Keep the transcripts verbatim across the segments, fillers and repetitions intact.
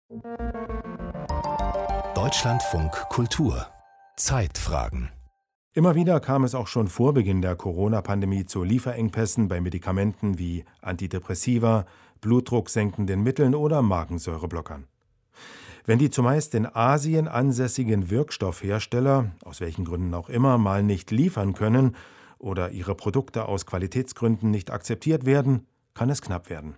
Deutschlandfunk Kultur Zeitfragen. Immer wieder kam es auch schon vor Beginn der Corona-Pandemie zu Lieferengpässen bei Medikamenten wie Antidepressiva, blutdrucksenkenden Mitteln oder Magensäureblockern. Wenn die zumeist in Asien ansässigen Wirkstoffhersteller, aus welchen Gründen auch immer, mal nicht liefern können oder ihre Produkte aus Qualitätsgründen nicht akzeptiert werden, kann es knapp werden.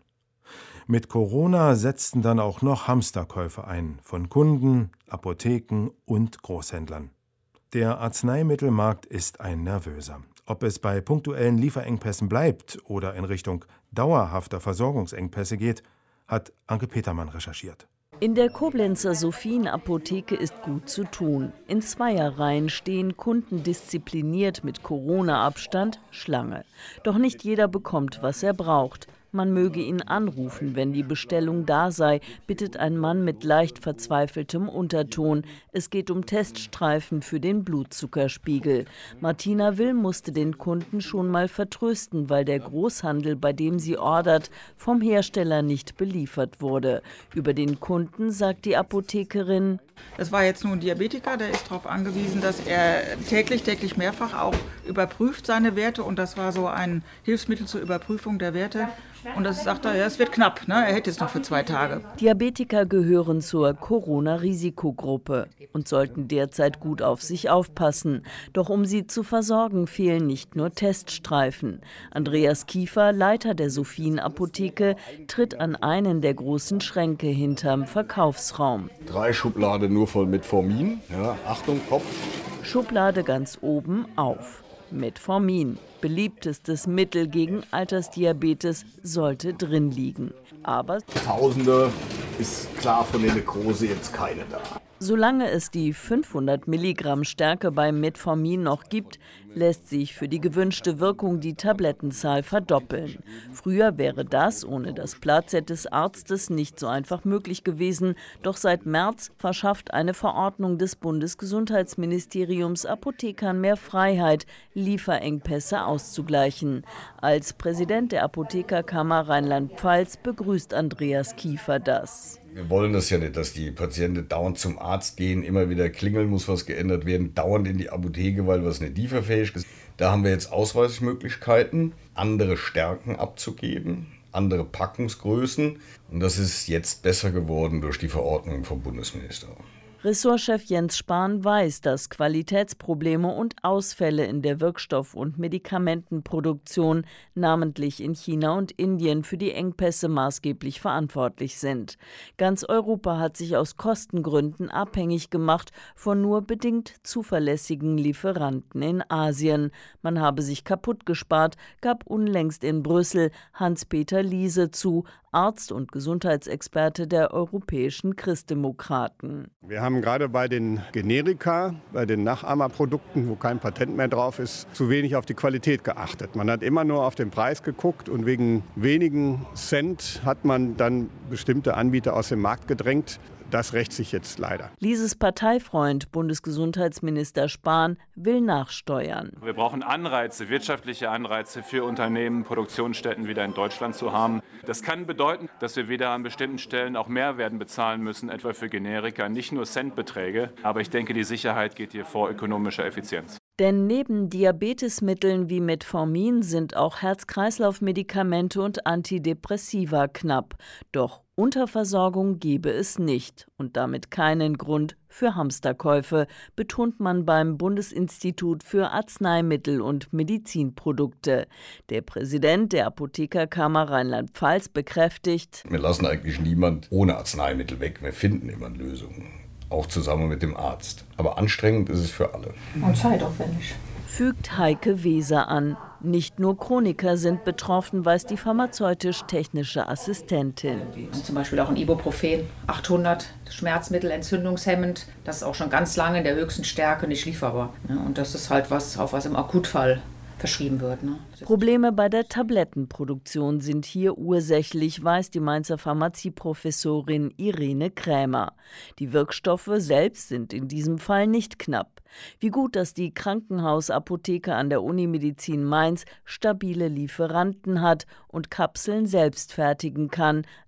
Mit Corona setzten dann auch noch Hamsterkäufe ein, von Kunden, Apotheken und Großhändlern. Der Arzneimittelmarkt ist ein nervöser. Ob es bei punktuellen Lieferengpässen bleibt oder in Richtung dauerhafter Versorgungsengpässe geht, hat Anke Petermann recherchiert. In der Koblenzer Sophien-Apotheke ist gut zu tun. In Zweierreihen stehen Kunden diszipliniert mit Corona-Abstand Schlange. Doch nicht jeder bekommt, was er braucht. Man möge ihn anrufen, wenn die Bestellung da sei, bittet ein Mann mit leicht verzweifeltem Unterton. Es geht um Teststreifen für den Blutzuckerspiegel. Martina Will musste den Kunden schon mal vertrösten, weil der Großhandel, bei dem sie ordert, vom Hersteller nicht beliefert wurde. Über den Kunden sagt die Apothekerin: Das war jetzt nur ein Diabetiker, der ist darauf angewiesen, dass er täglich, täglich mehrfach auch überprüft seine Werte. Und das war so ein Hilfsmittel zur Überprüfung der Werte. Und das sagt er, ja, es wird knapp, ne? Er hätte es noch für zwei Tage. Diabetiker gehören zur Corona-Risikogruppe und sollten derzeit gut auf sich aufpassen. Doch um sie zu versorgen, fehlen nicht nur Teststreifen. Andreas Kiefer, Leiter der Sophien-Apotheke, tritt an einen der großen Schränke hinterm Verkaufsraum. Drei Schubladen nur voll Metformin. Ja, Achtung, Kopf. Schublade ganz oben auf. Metformin, beliebtestes Mittel gegen Altersdiabetes, sollte drin liegen. Aber Tausende ist klar von der Nekrose jetzt keine da. Solange es die fünfhundert Milligramm Stärke beim Metformin noch gibt, lässt sich für die gewünschte Wirkung die Tablettenzahl verdoppeln. Früher wäre das ohne das Platzett des Arztes nicht so einfach möglich gewesen. Doch seit März verschafft eine Verordnung des Bundesgesundheitsministeriums Apothekern mehr Freiheit, Lieferengpässe auszugleichen. Als Präsident der Apothekerkammer Rheinland-Pfalz begrüßt Andreas Kiefer das. Wir wollen das ja nicht, dass die Patienten dauernd zum Arzt gehen, immer wieder klingeln, muss was geändert werden, dauernd in die Apotheke, weil was nicht lieferfähig ist. Da haben wir jetzt Ausweismöglichkeiten, andere Stärken abzugeben, andere Packungsgrößen. Und das ist jetzt besser geworden durch die Verordnung vom Bundesminister. Ressortchef Jens Spahn weiß, dass Qualitätsprobleme und Ausfälle in der Wirkstoff- und Medikamentenproduktion, namentlich in China und Indien, für die Engpässe maßgeblich verantwortlich sind. Ganz Europa hat sich aus Kostengründen abhängig gemacht von nur bedingt zuverlässigen Lieferanten in Asien. Man habe sich kaputt gespart, gab unlängst in Brüssel Hans-Peter Liese zu, Arzt und Gesundheitsexperte der europäischen Christdemokraten. Wir haben gerade bei den Generika, bei den Nachahmerprodukten, wo kein Patent mehr drauf ist, zu wenig auf die Qualität geachtet. Man hat immer nur auf den Preis geguckt und wegen wenigen Cent hat man dann bestimmte Anbieter aus dem Markt gedrängt. Das rächt sich jetzt leider. Lieses Parteifreund, Bundesgesundheitsminister Spahn, will nachsteuern. Wir brauchen Anreize, wirtschaftliche Anreize für Unternehmen, Produktionsstätten wieder in Deutschland zu haben. Das kann bedeuten, dass wir wieder an bestimmten Stellen auch mehr werden bezahlen müssen, etwa für Generika, nicht nur Centbeträge. Aber ich denke, die Sicherheit geht hier vor ökonomischer Effizienz. Denn neben Diabetesmitteln wie Metformin sind auch Herz-Kreislauf-Medikamente und Antidepressiva knapp. Doch Unterversorgung gebe es nicht und damit keinen Grund für Hamsterkäufe, betont man beim Bundesinstitut für Arzneimittel und Medizinprodukte. Der Präsident der Apothekerkammer Rheinland-Pfalz bekräftigt: Wir lassen eigentlich niemand ohne Arzneimittel weg. Wir finden immer Lösungen. Auch zusammen mit dem Arzt. Aber anstrengend ist es für alle. Und zeitaufwendig. Fügt Heike Weser an. Nicht nur Chroniker sind betroffen, weiß die pharmazeutisch-technische Assistentin. Und zum Beispiel auch ein Ibuprofen, achthundert, Schmerzmittel, entzündungshemmend. Das ist auch schon ganz lange in der höchsten Stärke nicht lieferbar. Und das ist halt was, auf was im Akutfall verschrieben wird. Ne? Probleme bei der Tablettenproduktion sind hier ursächlich, weiß die Mainzer Pharmazieprofessorin Irene Krämer. Die Wirkstoffe selbst sind in diesem Fall nicht knapp. Wie gut, dass die Krankenhausapotheke an der Unimedizin Mainz stabile Lieferanten hat und Kapseln selbst fertigen kann.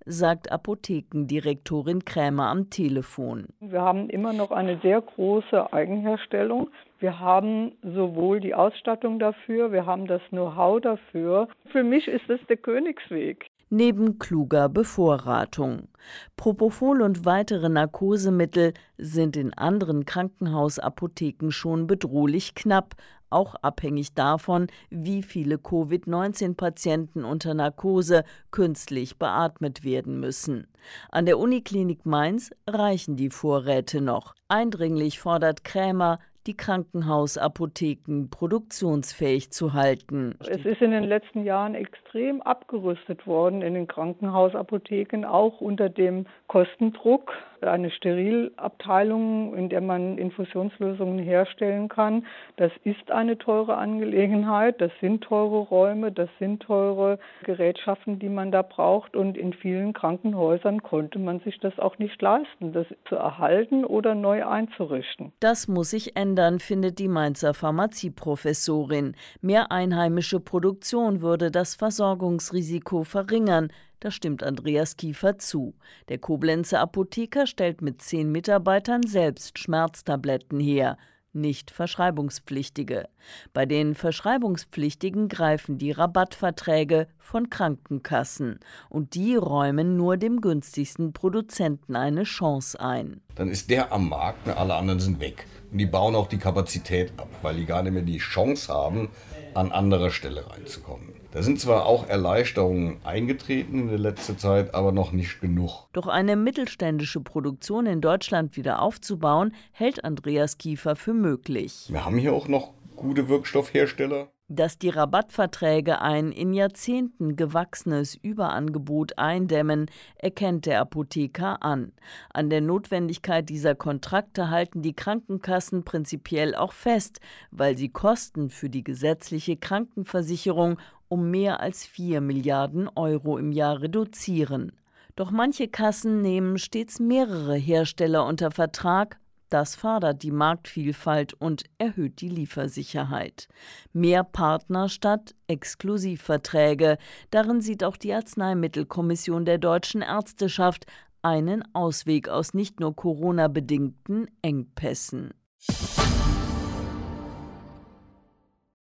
sagt Apothekendirektorin Krämer am Telefon. Wir haben immer noch eine sehr große Eigenherstellung. Wir haben sowohl die Ausstattung dafür, wir haben das Know-how dafür. Für mich ist es der Königsweg. Neben kluger Bevorratung. Propofol und weitere Narkosemittel sind in anderen Krankenhausapotheken schon bedrohlich knapp, auch abhängig davon, wie viele Covid neunzehn Patienten unter Narkose künstlich beatmet werden müssen. An der Uniklinik Mainz reichen die Vorräte noch. Eindringlich fordert Krämer, die Krankenhausapotheken produktionsfähig zu halten. Es ist in den letzten Jahren extrem abgerüstet worden in den Krankenhausapotheken, auch unter dem Kostendruck. Eine Sterilabteilung, in der man Infusionslösungen herstellen kann, das ist eine teure Angelegenheit. Das sind teure Räume, das sind teure Gerätschaften, die man da braucht. Und in vielen Krankenhäusern konnte man sich das auch nicht leisten, das zu erhalten oder neu einzurichten. Das muss sich ändern, findet die Mainzer Pharmazieprofessorin. Mehr einheimische Produktion würde das Versorgungsrisiko verringern. Da stimmt Andreas Kiefer zu. Der Koblenzer Apotheker stellt mit zehn Mitarbeitern selbst Schmerztabletten her, nicht verschreibungspflichtige. Bei den verschreibungspflichtigen greifen die Rabattverträge von Krankenkassen. Und die räumen nur dem günstigsten Produzenten eine Chance ein. Dann ist der am Markt, ne, alle anderen sind weg. Und die bauen auch die Kapazität ab, weil die gar nicht mehr die Chance haben, an anderer Stelle reinzukommen. Da sind zwar auch Erleichterungen eingetreten in der letzten Zeit, aber noch nicht genug. Doch eine mittelständische Produktion in Deutschland wieder aufzubauen, hält Andreas Kiefer für möglich. Wir haben hier auch noch gute Wirkstoffhersteller. Dass die Rabattverträge ein in Jahrzehnten gewachsenes Überangebot eindämmen, erkennt der Apotheker an. An der Notwendigkeit dieser Kontrakte halten die Krankenkassen prinzipiell auch fest, weil sie Kosten für die gesetzliche Krankenversicherung um mehr als vier Milliarden Euro im Jahr reduzieren. Doch manche Kassen nehmen stets mehrere Hersteller unter Vertrag. Das fördert die Marktvielfalt und erhöht die Liefersicherheit. Mehr Partner statt Exklusivverträge. Darin sieht auch die Arzneimittelkommission der Deutschen Ärzteschaft einen Ausweg aus nicht nur Corona-bedingten Engpässen.